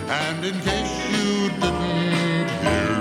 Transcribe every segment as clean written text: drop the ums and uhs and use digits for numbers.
And in case you didn't hear,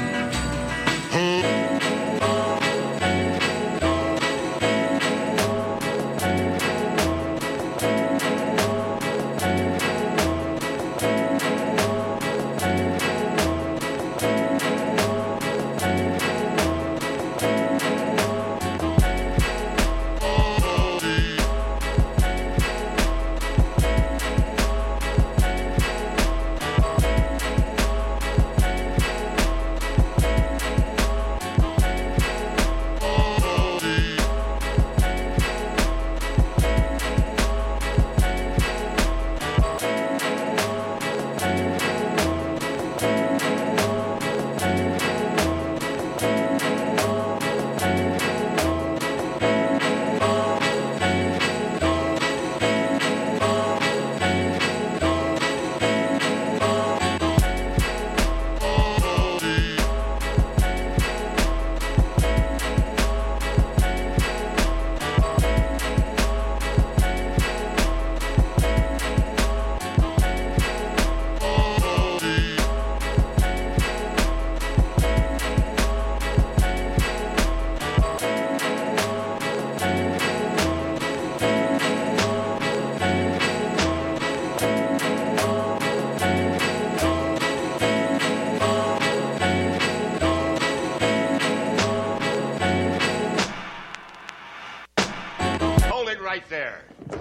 right there.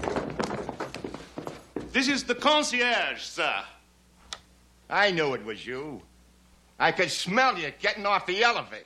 This is the concierge, sir. I knew it was you. I could smell you getting off the elevator.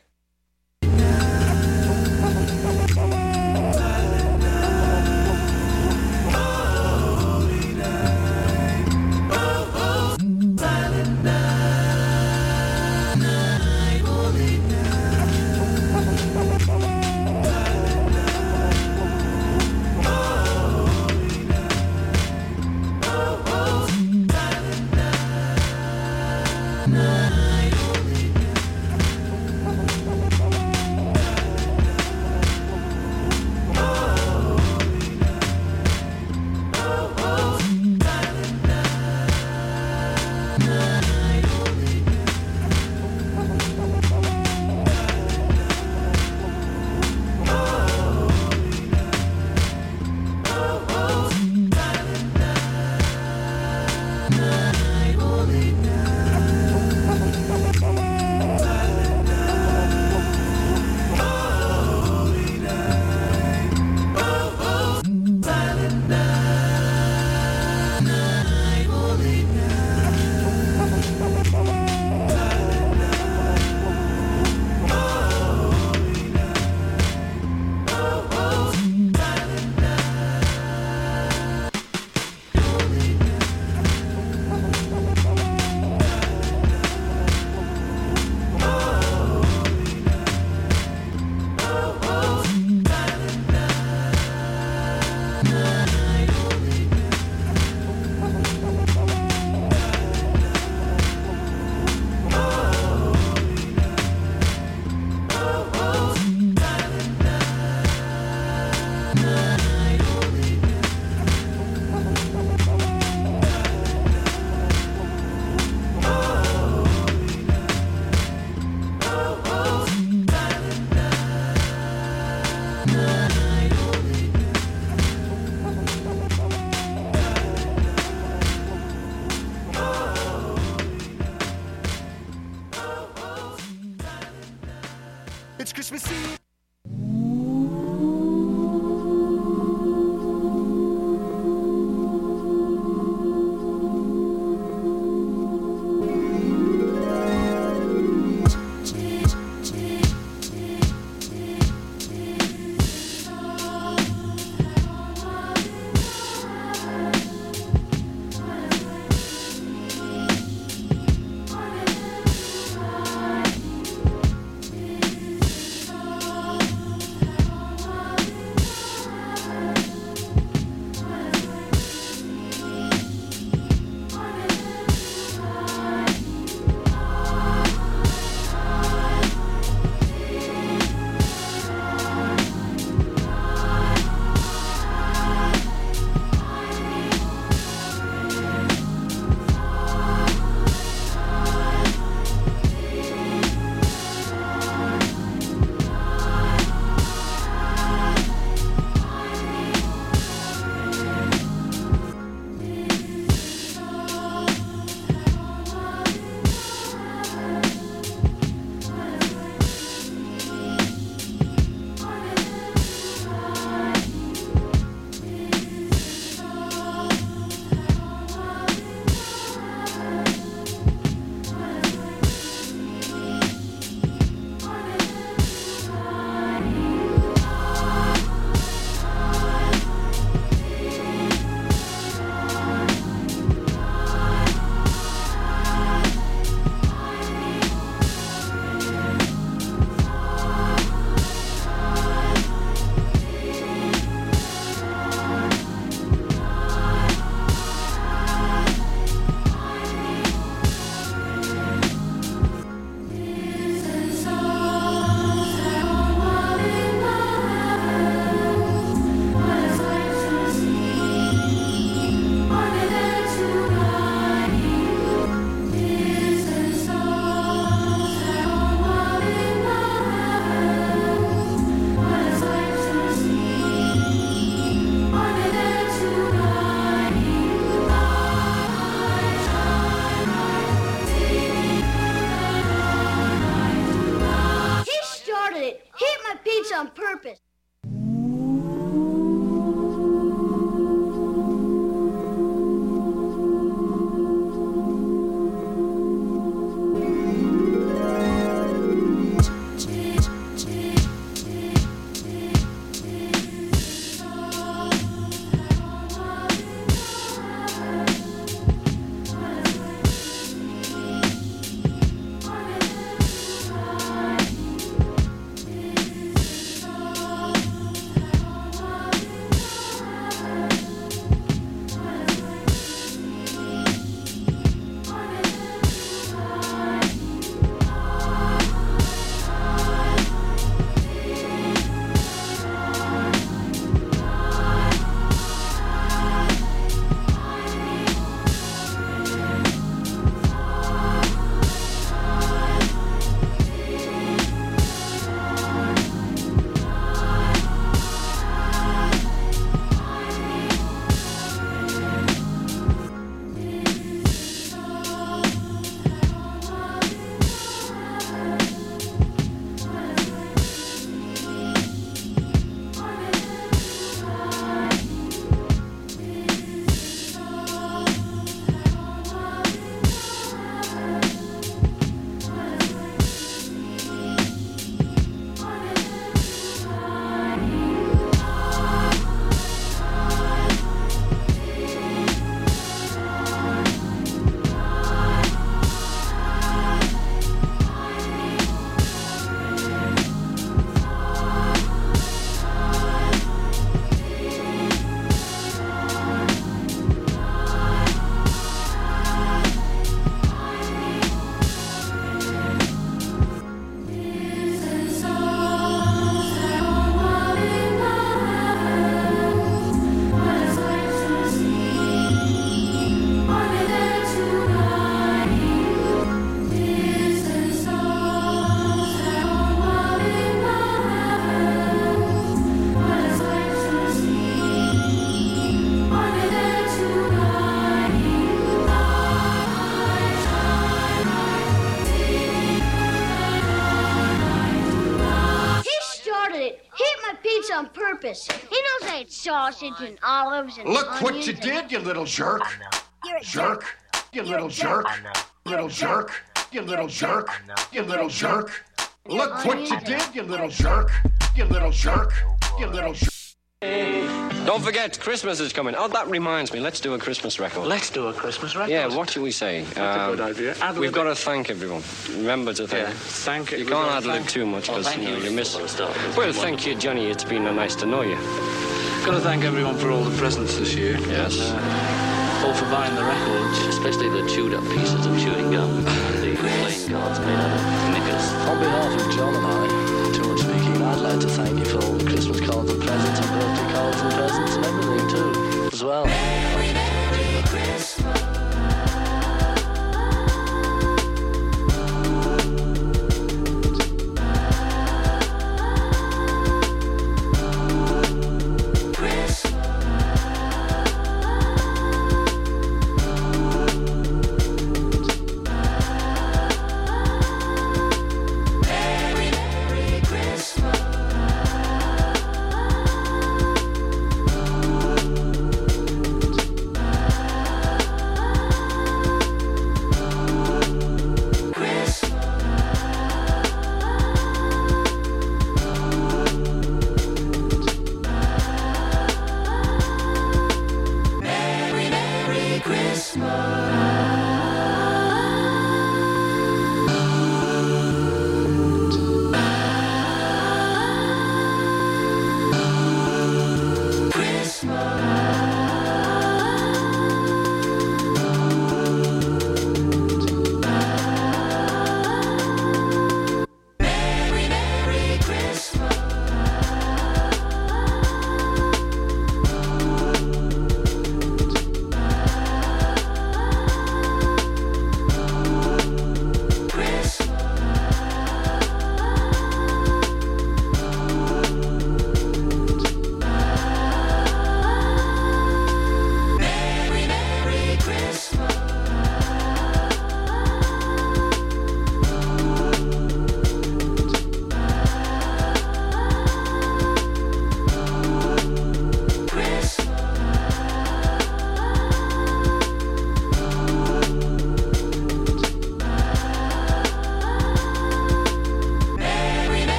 It's Christmas Eve. on purpose. On purpose. He knows I ate sausage and olives and Look what onions you did, you little jerk. You're a Jerk. You little jerk. Little jerk. You little jerk. You little jerk. Look what you did, you little jerk. You little jerk. You little jerk. Don't forget, Christmas is coming. Oh, that reminds me. Let's do a Christmas record. Let's do a Christmas record. Yeah, what should we say? That's a good idea. We've got to thank everyone. Remember to thank. Yeah, thank you. You can't ad-lib too much because you miss it. Well, thank you, Johnny. It's been nice to know you. Got to thank everyone for all the presents this year. Yes. All for buying the records. Especially the chewed up pieces of chewing gum. The playing cards made out of knickers. On behalf of John and I, George speaking, I'd like to thank you for all the Christmas cards and presents and birthday cards and presents and everything too, as well. Merry Christmas.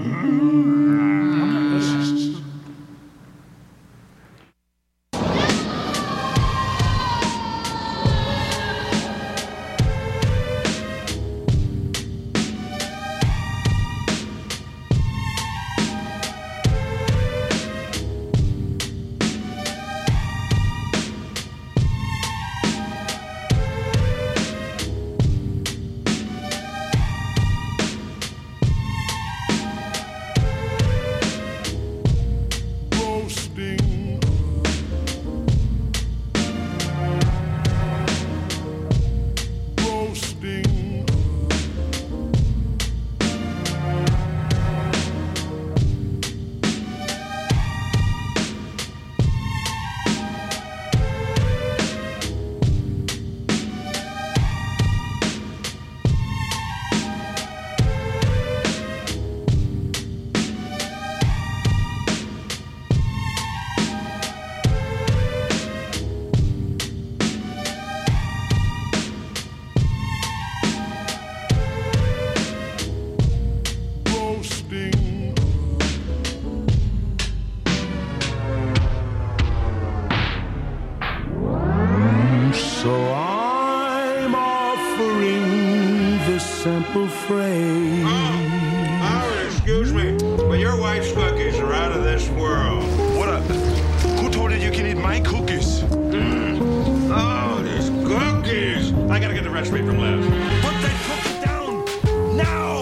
So I'm offering this simple phrase. Oh, excuse me, but your wife's cookies are out of this world. What up? Who told you you can eat my cookies? Oh, these cookies! I gotta get the recipe from Liz. Put that cookie down now!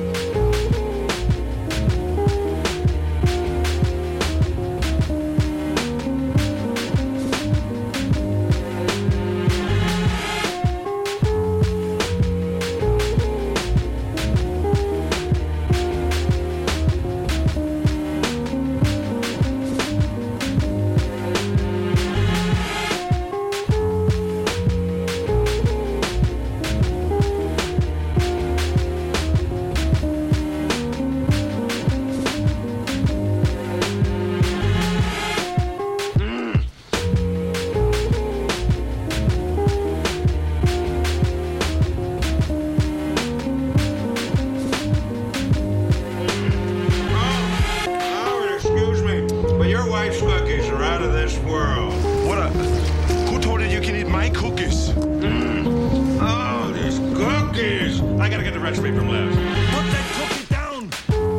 I gotta get the recipe from Liz. Put that cookie down!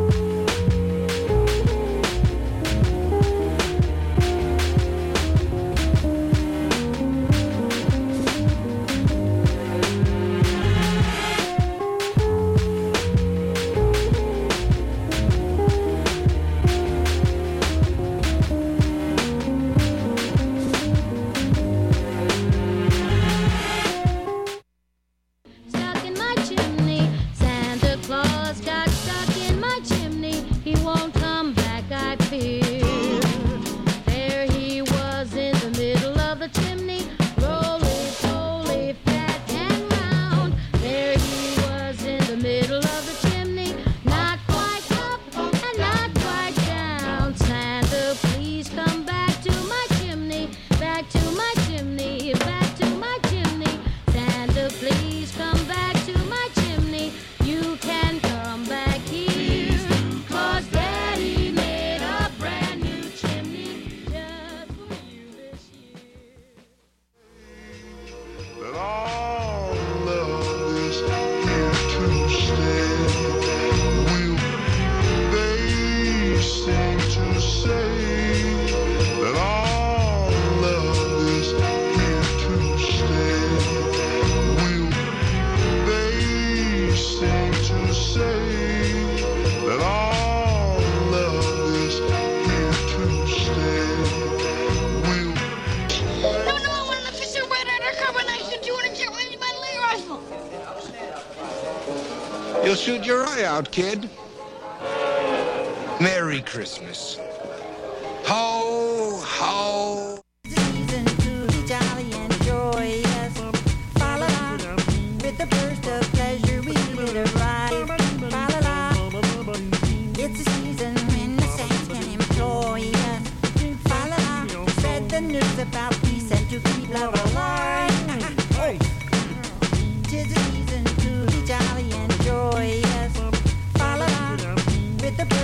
Stuck in my chimney, Santa Claus got stuck in my chimney. He won't come back, I fear. There he was in the middle of the chimney, roly-poly, fat and round. There he was in the middle of the chimney, not quite up and not quite down. Santa, please come back to my chimney, back to my chimney, back to my chimney. Santa, please come back to my chimney. You can come back here, 'cause Daddy made a brand new chimney just for you this year. That all love is here to stay. Will they seem to say that all love is here to stay? Will they seem to say that all love is here to stay? Will No, I want an official red undercover nice and 200 by Lee Russell. You'll shoot your eye out, kid. Merry Christmas. Ho, ho. Season to be jolly and joyous. Fa la la, with a burst of pleasure we did arrive. Fa la la, it's a season when the saints can employ us. Fa la la, spread the news about peace and to keep love alive. Tis a season to be jolly and joyous. Fa la la, with a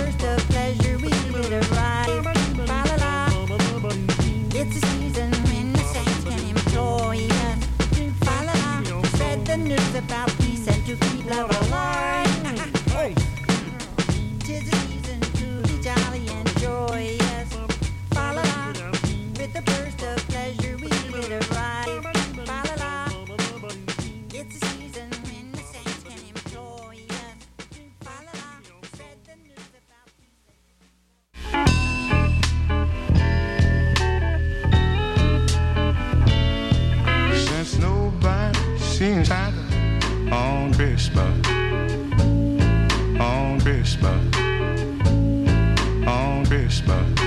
Christmas,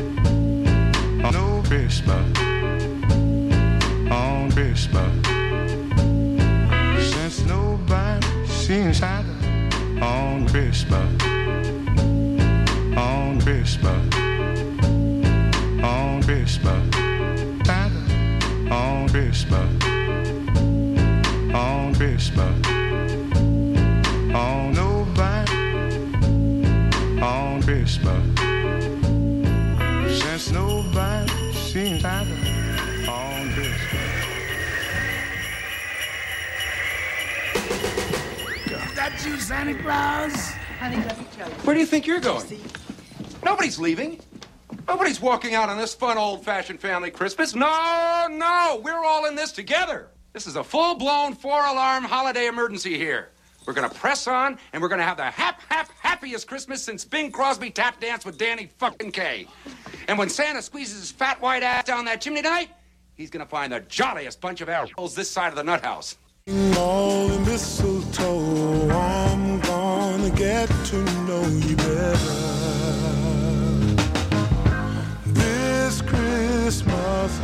no Christmas, on Christmas. Since nobody seen Santa on Christmas, on Christmas, on Christmas, Santa on Christmas, on Christmas, on nobody on Christmas. Since nobody seen Santa on Christmas. Is that you, Santa Claus? Honey, let me tell you. Where do you think you're going? Nobody's leaving. Nobody's walking out on this fun, old-fashioned family Christmas. No, we're all in this together. This is a full-blown, four-alarm holiday emergency here. We're gonna press on, and we're gonna have the happiest Christmas since Bing Crosby tap danced with Danny fucking Kaye. And when Santa squeezes his fat white ass down that chimney tonight, he's gonna find the jolliest bunch of assholes this side of the nut house. All the mistletoe, I'm gonna get to know you better. This Christmas.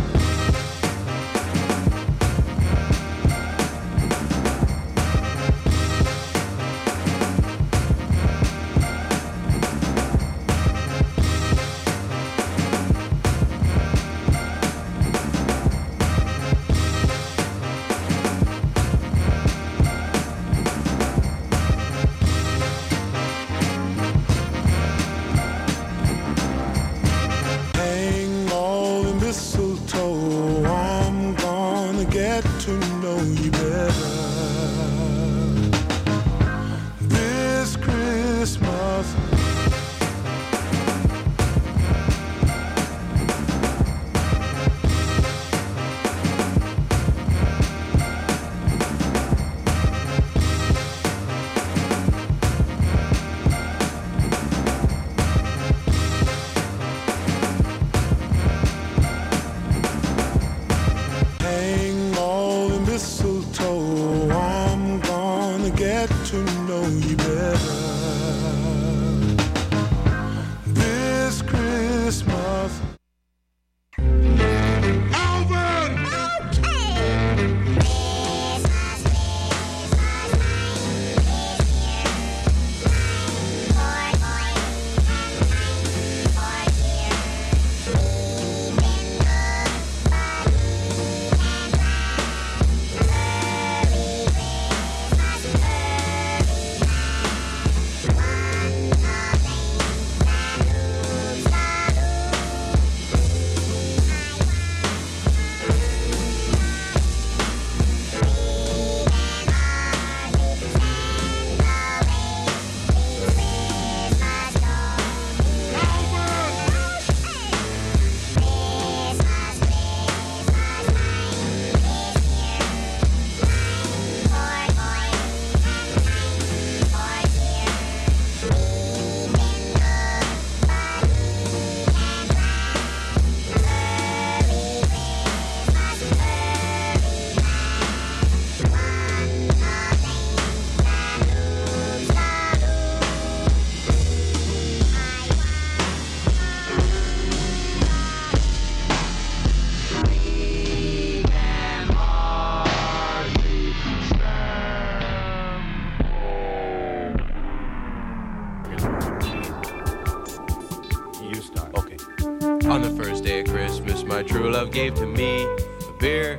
My true love gave to me a beer.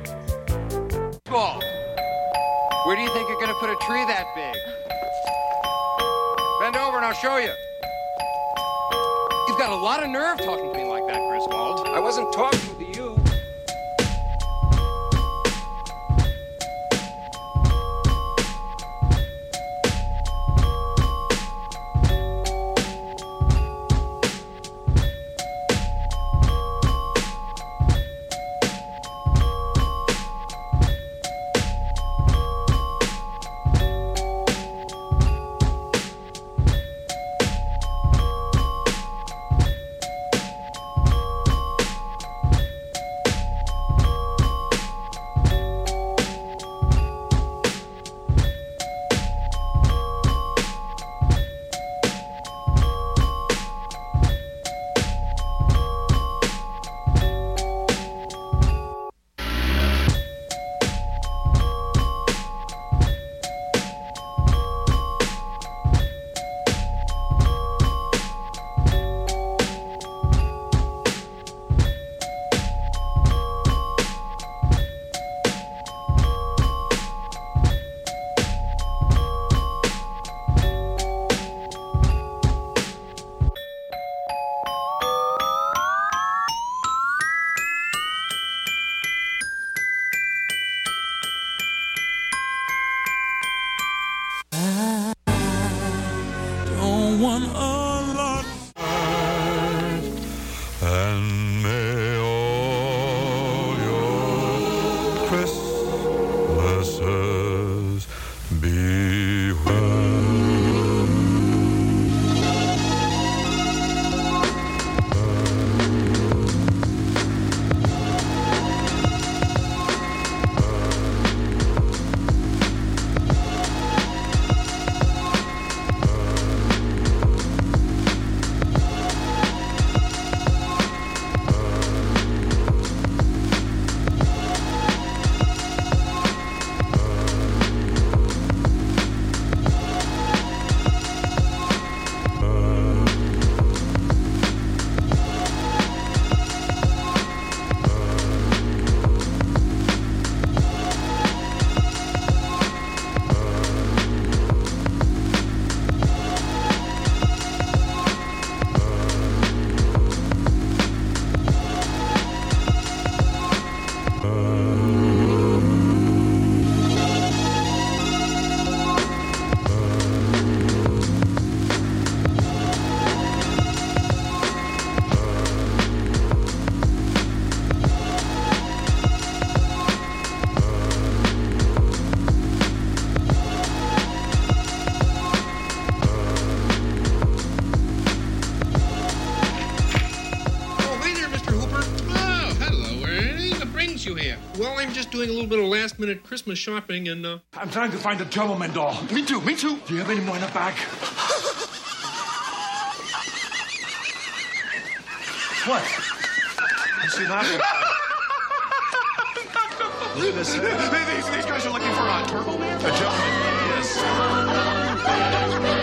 Ball. Where do you think you're going to put a tree that big? Bend over and I'll show you. You've got a lot of nerve talking to me like that, Griswold. I wasn't talking to you. Well, I'm just doing a little bit of last-minute Christmas shopping, and, I'm trying to find a Doberman doll. Me too. Do you have any more in the bag? What? You see that? Look at this. These guys are looking for a turbo man? A gentleman. Yes.